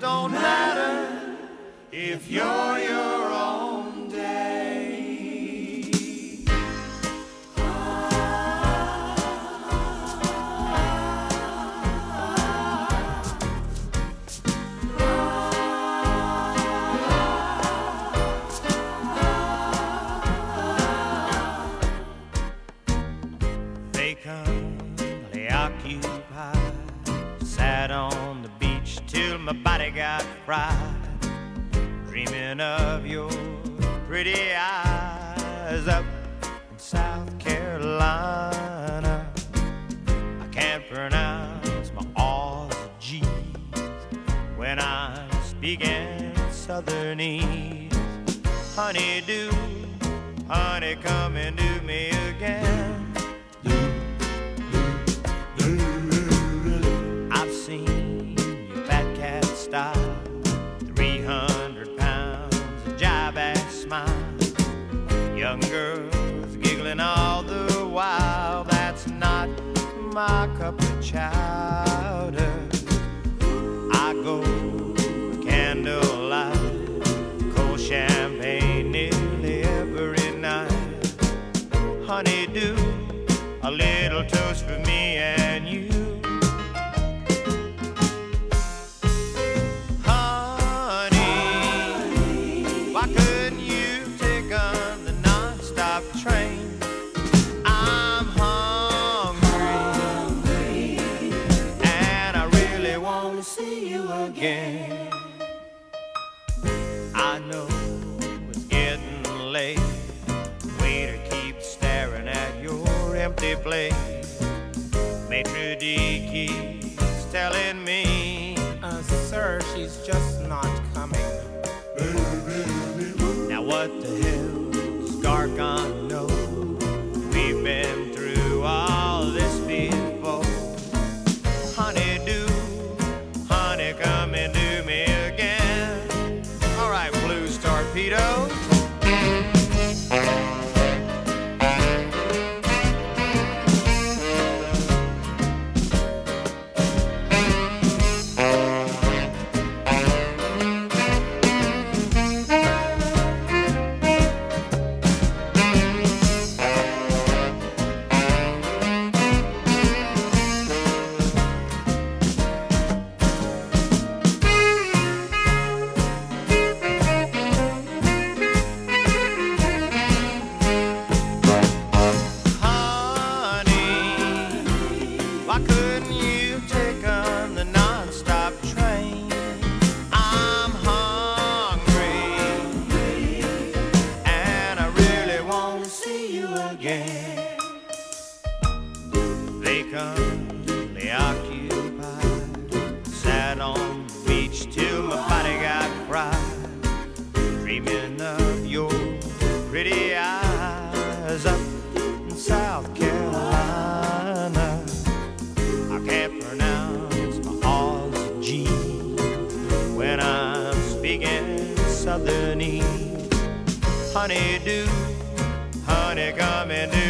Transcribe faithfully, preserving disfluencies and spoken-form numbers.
don't matter if you're your own day. Vacantly occupied, sat on the beach till my body got fried, dreaming of your pretty eyes up in South Carolina. I can't pronounce my R's or G's when I'm speaking Southernese. Honey-do, honey, come and do me again. I've seen your fat cat style, three hundred pounds of jive ass smile, young girls giggling all the while. That's not my cup of chowder. I go for candlelight, cold champagne nearly every night. Honey, do a little toast for me and you. I know it's getting late. Waiter keeps staring at your empty plate. Maitre d' keeps telling me, uh, sir, she's just not coming. Now what the hell does Garcon know? We've been through all this before. Honey, do, honey, come and do me again. All right, Blues Torpedo. Why couldn't you take on the non-stop train? I'm hungry, and I really want to see you again. Vacantly occupied, sat on the beach till my body got fried, dreaming of your pretty eyes up in South Carolina. I can't pronounce my R's or G's when I'm speaking Southernese. Honey, do, honey, come and do